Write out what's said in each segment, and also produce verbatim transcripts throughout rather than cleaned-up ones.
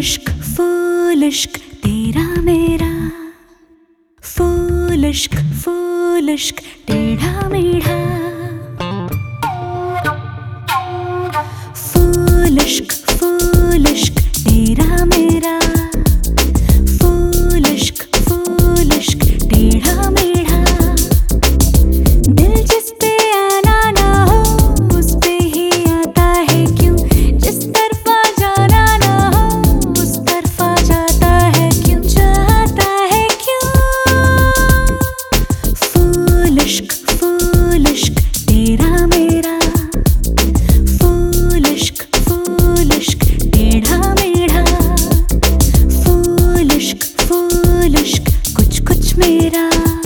इश्क फूल इश्क तेरा मेरा, फूल इश्क फूल इश्क टेढ़ा मेढ़ा, फूल इश्क फूल इश्क तेरा मेरा, फूल इश्क फूल इश्क टेढ़ा मेढ़ा। दिल जिस पे आना ना हो उस पे ही आता है क्यों, जिस तरफा जाना ना हो उस तरफा जाता है क्यों, जाता है क्यों। फूल इश्क फूल इश्क तेरा मेरा, फूल इश्क फूल इश्क टेढ़ा मेढ़ा, फूल इश्क फूल इश्क कुछ कुछ मेरा,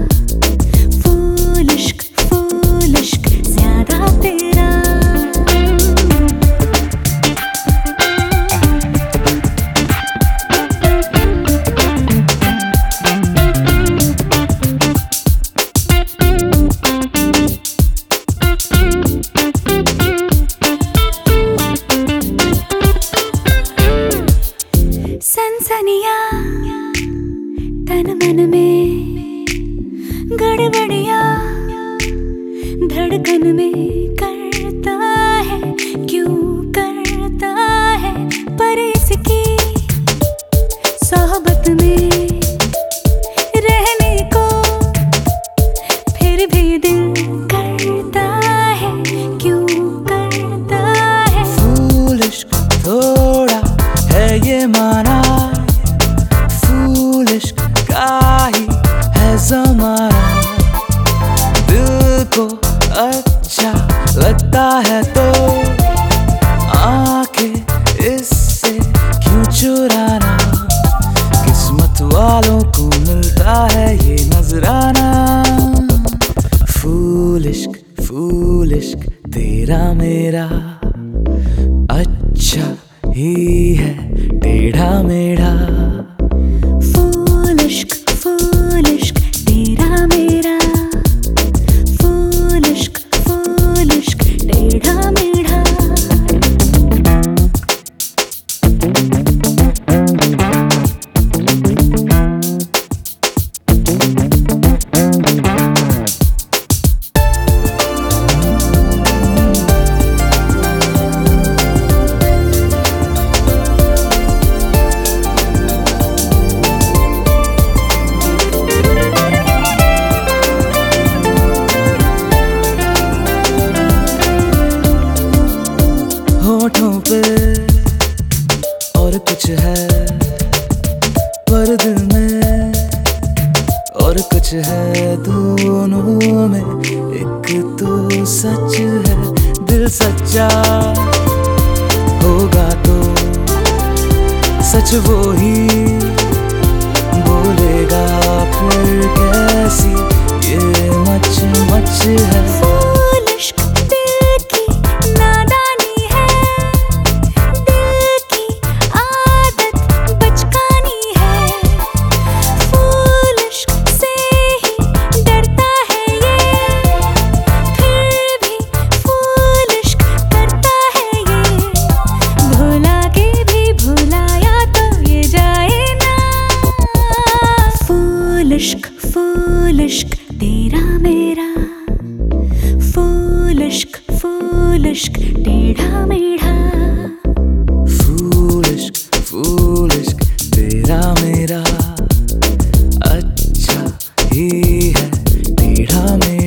फूल इश्क फूल इश्क ज्यादा तेरा। सनसनिया तन मन में, गड़बड़िया धड़कन में करता है क्यों करता है, पर इसकी सोहबत में रहने को फिर भी दिल करता है क्यों करता है। फूल इश्क थोड़ा है ये माना, फूल इश्क का ही है ज़माना, दिल को अच्छा लगता है तो आंखें इससे क्यों चुराना, किस्मत वालों को मिलता है ये नजराना। फूल इश्क फूल इश्क तेरा मेरा, अच्छा ही है टेढ़ा मेढ़ा। फूल इश्क फूल इश्क तेरा मेरा, फूल इश्क फूल इश्क टेढ़ा मेढ़ा। होठों पे और कुछ है पर दिल में और कुछ है, दोनों में एक तो सच है, दिल सच्चा होगा तो सच वो ही बोलेगा, फिर कैसी ये मच मच है। फूल इश्क दिल की नादानी है, दिल की आदत बचकानी है, फूल इश्क से ही डरता है ये, फिर भी फूल इश्क करता है ये, भुला के भी भुलाया तो ये जाए ना। फूल इश्क फूल इश्क तेरा मेरा, फूल इश्क फूल इश्क टेढ़ा मेढ़ा, फूल इश्क फूल इश्क तेरा मेरा, अच्छा ही है टेढ़ा मेढ़ा।